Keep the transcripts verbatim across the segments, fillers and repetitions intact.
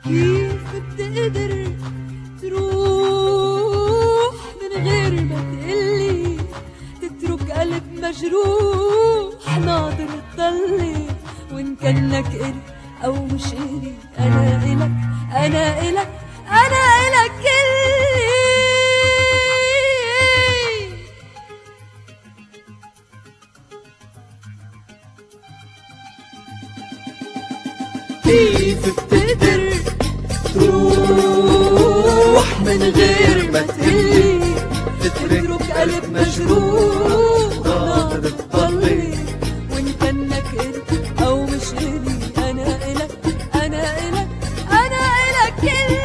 كيف بتقدر تروح من غير ما تقلي، تترك قلب مجروح ناظر تضلي، وإن كانك إلي أو مش إلي أنا إلك أنا إلك أنا إلك كلي. كيف بتقدر تروح من غير ما تقلي، تترك قلب مجروح ناظر تضلي، وإن كانك إلي أو مش إلي أنا إلك أنا إلك أنا إلك كلي.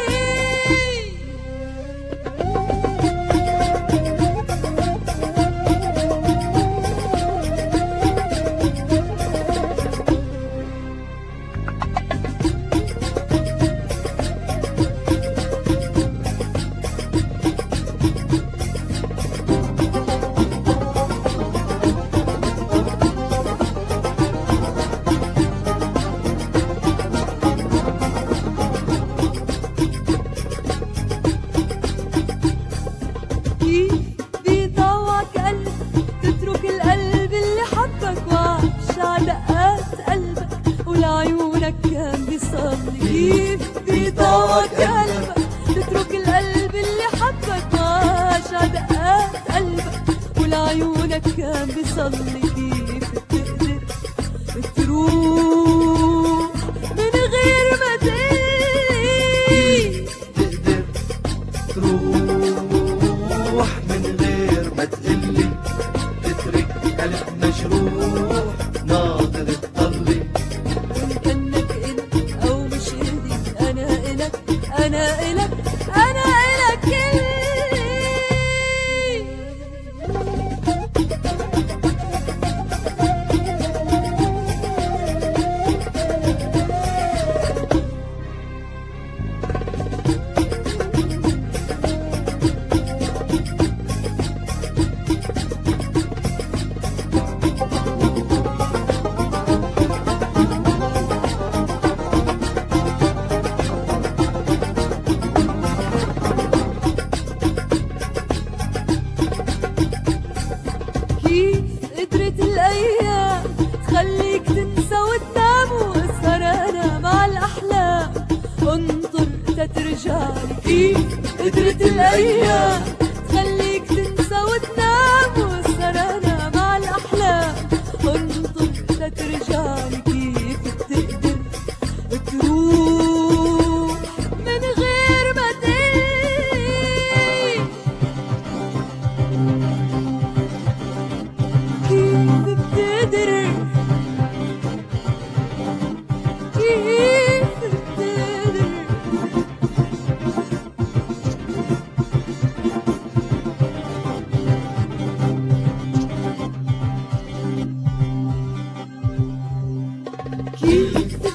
كيف بيطوعك قلبك تترك القلب اللي حبك وعاش عدقات قلبك ولعيونك كان بيصلي. كيف بتقدر تروح من غير ما تقلي، تقدر تروح من غير ما تقلي، تترك قلب مجروح ناظر تضلي، أنا إلك أنا إلك كلي. كيف قدرت الأيام تخليك تنسى وتنام واسهر أنا مع الأحلام انطر تترجعلي. كيف قدرت الأيام تخليك تنسى وتنام واسهر أنا مع الأحلام انطر تترجعلي. كيف بتقدر تروح من غير ما تقلي، كيف بتقدر كيف بتقدر كيف